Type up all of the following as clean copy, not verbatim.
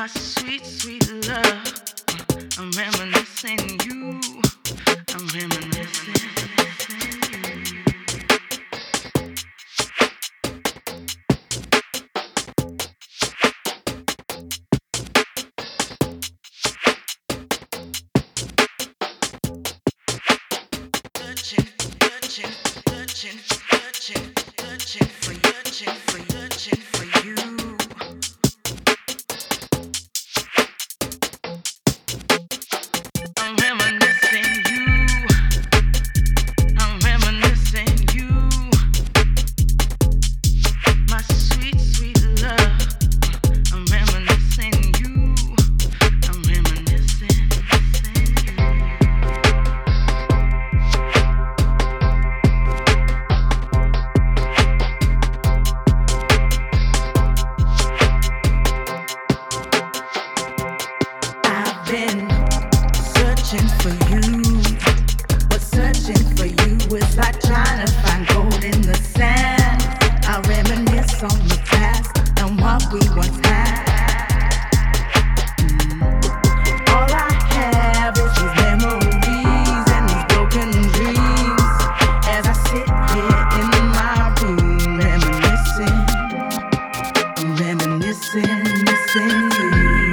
My sweet, sweet love. I'm reminiscing you. I'm reminiscing you. Searching for you. I'm reminiscing you. I'm reminiscing you. My sweet, sweet love. I'm reminiscing you. I'm reminiscing you. Been searching for you, but searching for you is like trying to find gold in the sand. I reminisce on the past and what we once had. All I have is these memories and these broken dreams as I sit here in my room reminiscing, missing you.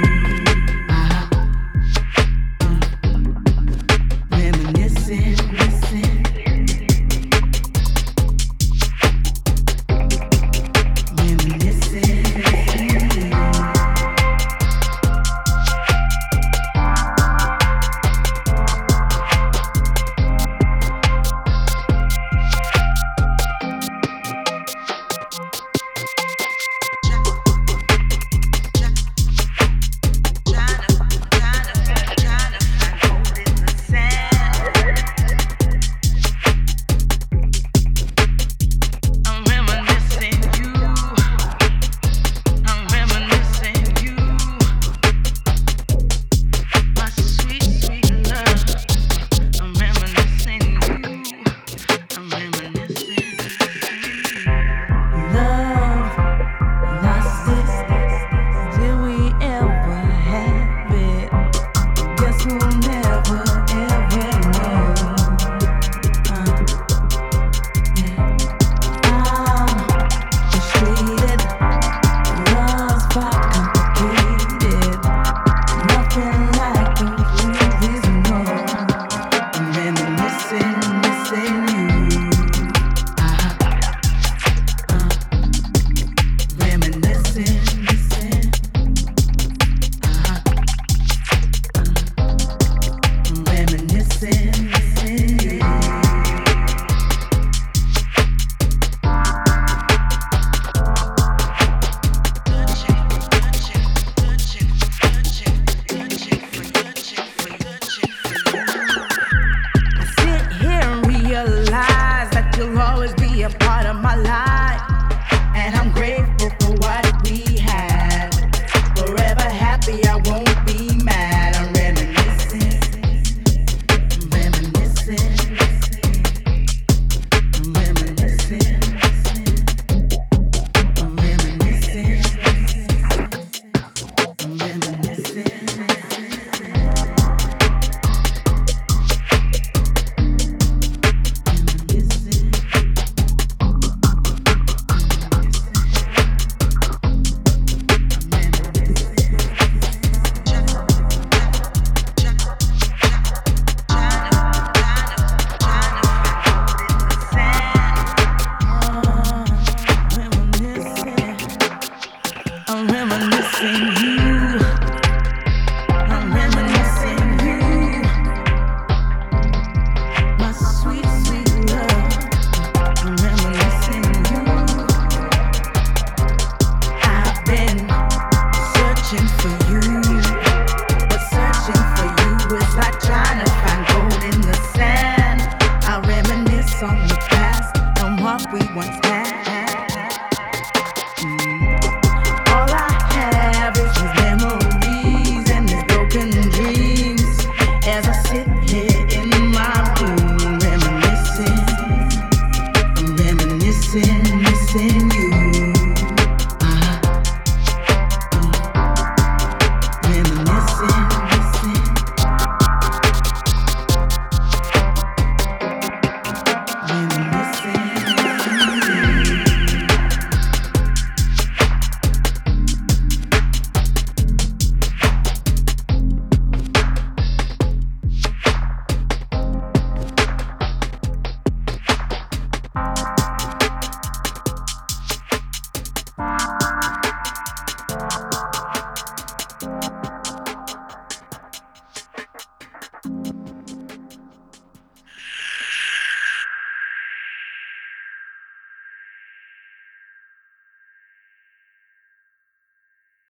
A part of my life, and I'm grateful for what we had. Forever happy, I won't be mad. I'm reminiscing, reminiscing, reminiscing, reminiscing, reminiscing. I'm reminiscing you. I'm reminiscing you. My sweet, sweet love. I'm reminiscing you. I've been searching for you, but searching for you is like trying to find gold in the sand. I reminisce on the past and what we once had. As I sit here in my room, reminiscing, missing you.